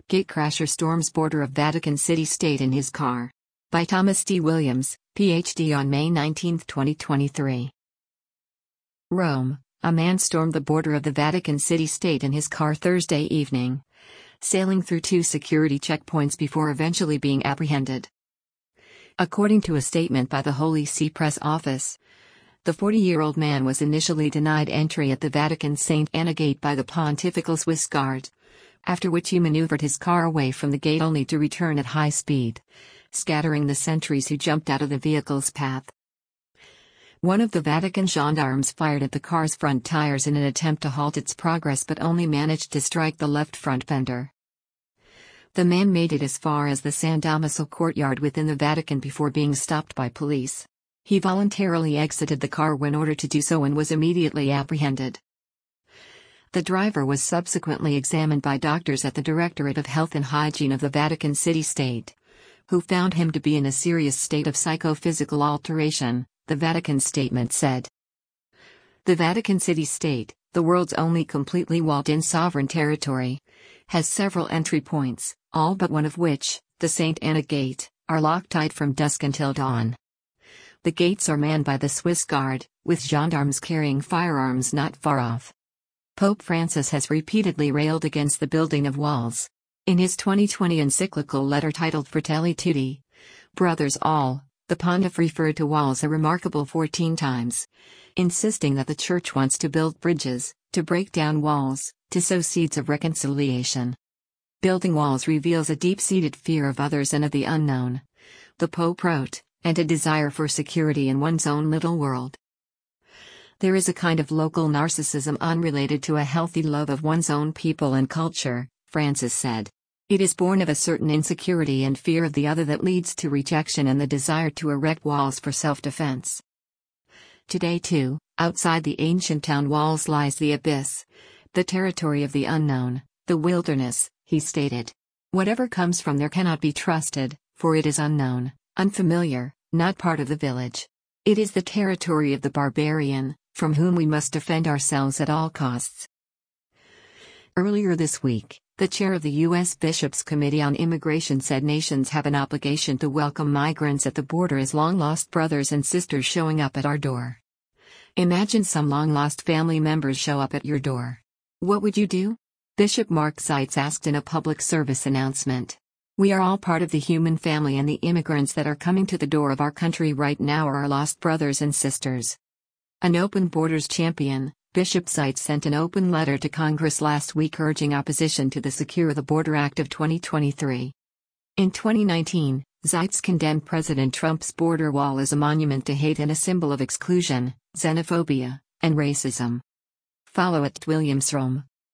Gatecrasher storms border of Vatican City State in his car. By Thomas D. Williams, Ph.D. on May 19, 2023. Rome, a man stormed the border of the Vatican City State in his car Thursday evening, sailing through 2 security checkpoints before eventually being apprehended. According to a statement by the Holy See Press Office, the 40-year-old man was initially denied entry at the Vatican St. Anna Gate by the Pontifical Swiss Guard, after which he maneuvered his car away from the gate only to return at high speed, scattering the sentries who jumped out of the vehicle's path. One of the Vatican gendarmes fired at the car's front tires in an attempt to halt its progress but only managed to strike the left front fender. The man made it as far as the San Damaso courtyard within the Vatican before being stopped by police. He voluntarily exited the car when ordered to do so and was immediately apprehended. The driver was subsequently examined by doctors at the Directorate of Health and Hygiene of the Vatican City State, who found him to be in a serious state of psychophysical alteration, the Vatican statement said. The Vatican City State, the world's only completely walled-in sovereign territory, has several entry points, all but one of which, the St. Anna Gate, are locked from dusk until dawn. The gates are manned by the Swiss Guard, with gendarmes carrying firearms not far off. Pope Francis has repeatedly railed against the building of walls. In his 2020 encyclical letter titled Fratelli Tutti, Brothers All, the pontiff referred to walls a remarkable 14 times, insisting that the Church wants to build bridges, to break down walls, to sow seeds of reconciliation. Building walls reveals a deep-seated fear of others and of the unknown, the Pope wrote, and a desire for security in one's own little world. There is a kind of local narcissism unrelated to a healthy love of one's own people and culture, Francis said. It is born of a certain insecurity and fear of the other that leads to rejection and the desire to erect walls for self-defense. Today too, outside the ancient town walls lies the abyss, the territory of the unknown, the wilderness, he stated. Whatever comes from there cannot be trusted, for it is unknown, unfamiliar, not part of the village. It is the territory of the barbarian, from whom we must defend ourselves at all costs. Earlier this week, the chair of the U.S. Bishops' Committee on Immigration said nations have an obligation to welcome migrants at the border as long-lost brothers and sisters showing up at our door. Imagine some long-lost family members show up at your door. What would you do? Bishop Mark Seitz asked in a public service announcement. We are all part of the human family, and the immigrants that are coming to the door of our country right now are our lost brothers and sisters. An open borders champion, Bishop Seitz sent an open letter to Congress last week urging opposition to the Secure the Border Act of 2023. In 2019, Seitz condemned President Trump's border wall as a monument to hate and a symbol of exclusion, xenophobia, and racism. Follow @WilliamsRome.